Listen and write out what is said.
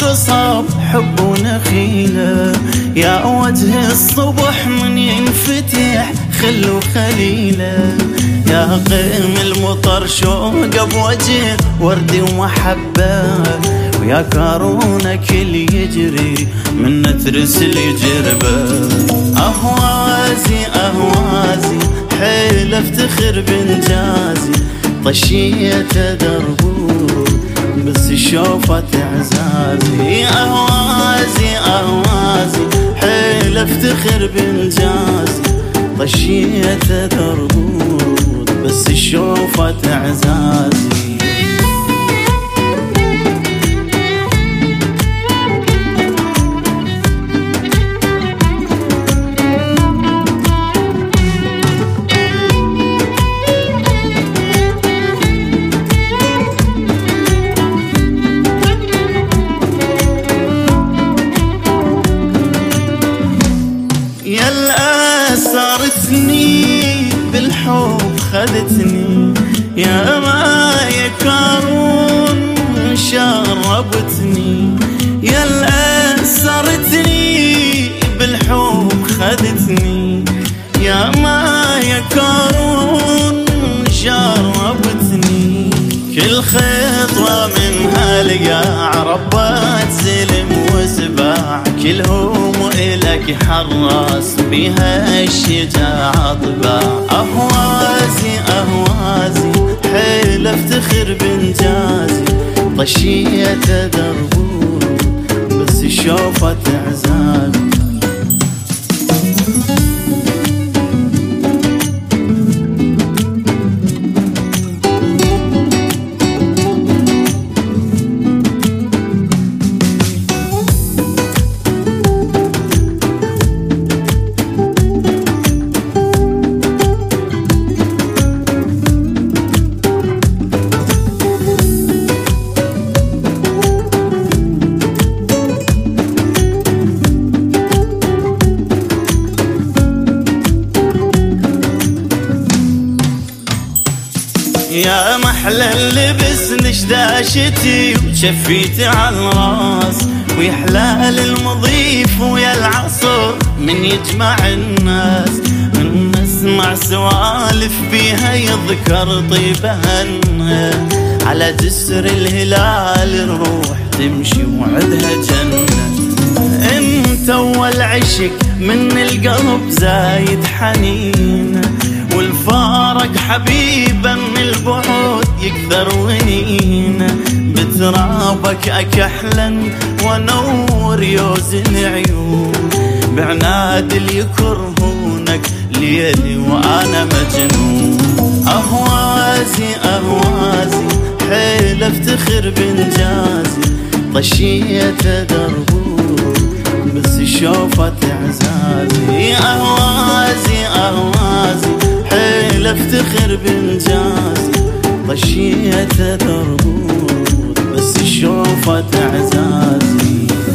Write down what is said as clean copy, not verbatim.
بصاب حب ونخيله، يا وجه الصبح من ينفتح خل وخليله، يا قيم المطر شوق بوجه وردي ومحبه، ويا كارونك اللي يجري من ترسل جربه. اهوازي اهوازي حيل افتخر بانجازي، طشيت دربور بس شوفت اعزازي. اهوازي اهوازي حيل افتخر بانجازي، طشيت دربور بس شوفت اعزازي. يا أسرتني بالحب خذتني، يا ما يكارون شربتني، يا أسرتني بالحب خذتني، يا ما يكارون شربتني. كل خطوة من هالقاع ربات زلم وسباع، كلهم إلك حراس بها الشجاعة طباع. أهوازي أهوازي حيل افتخر بانجازي، طشيت دربور بس شوفت اعزازي. يا محلى اللبس نشداشتي وشفيتي على الراس، ويحلال المضيف ويا العصر من يجمع الناس، من نسمع سوالف بيها يذكر طيبهن، على جسر الهلال الروح تمشي وعدها جنة. انت اول عشق من القلب زايد حنين، والفارق حبيبا من البعد يكثر ونين، بترابك اكحلا ونور يوز العيون، بعناد اللي يكرهونك ليلي وانا مجنون. اهوازي اهوازي حيل افتخر بانجازي، طشيت دربور بس شوفت اعزازي. اهوازي اهوازي حيل افتخر بانجازي، طشيت دربور بس شوفت اعزازي.